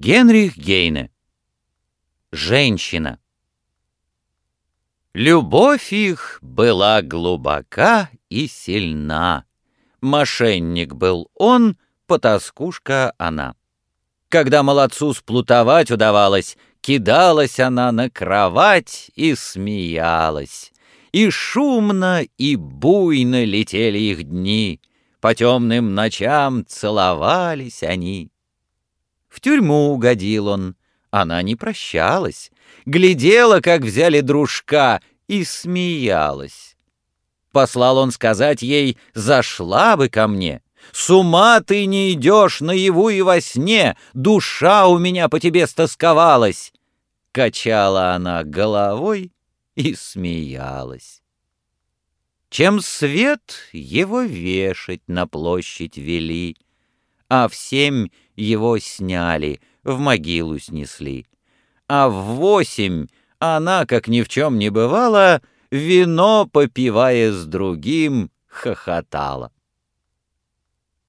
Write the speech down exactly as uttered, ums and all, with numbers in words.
Генрих Гейне. Женщина. Любовь их была глубока и сильна. Мошенник был он, потаскушка она. Когда молодцу сплутовать удавалось, кидалась она на кровать и смеялась. И шумно, и буйно летели их дни, по темным ночам целовались они. В тюрьму угодил он, она не прощалась, глядела, как взяли дружка, и смеялась. Послал он сказать ей: «Зашла бы ко мне, с ума ты не идешь наяву и во сне, душа у меня по тебе стосковалась». Качала она головой и смеялась. Чем свет его вешать на площадь вели, а в семь его сняли, в могилу снесли, а в восемь она, как ни в чем не бывало, вино, попивая с другим, хохотала.